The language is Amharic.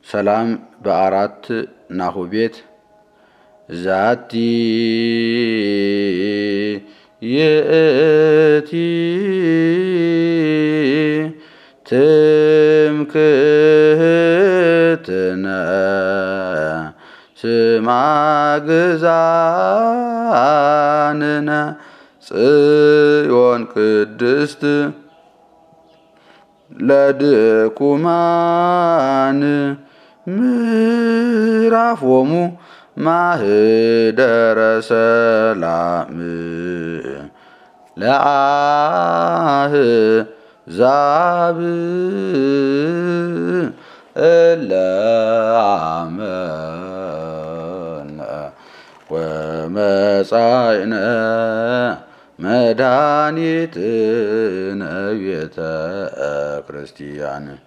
ሰላም በአራት ናሁ ቤት ዛቲ ይእቲ ትምክህትነ ስማ ግዛንነ ጽዮን ቅድስት ለድኩማን ምዕራፎሙ ማህደረ ሰላም ለአሕዛብ እለ አመነ ወመጻእነ መድኃኒትነ ቤተ ክርስቲያን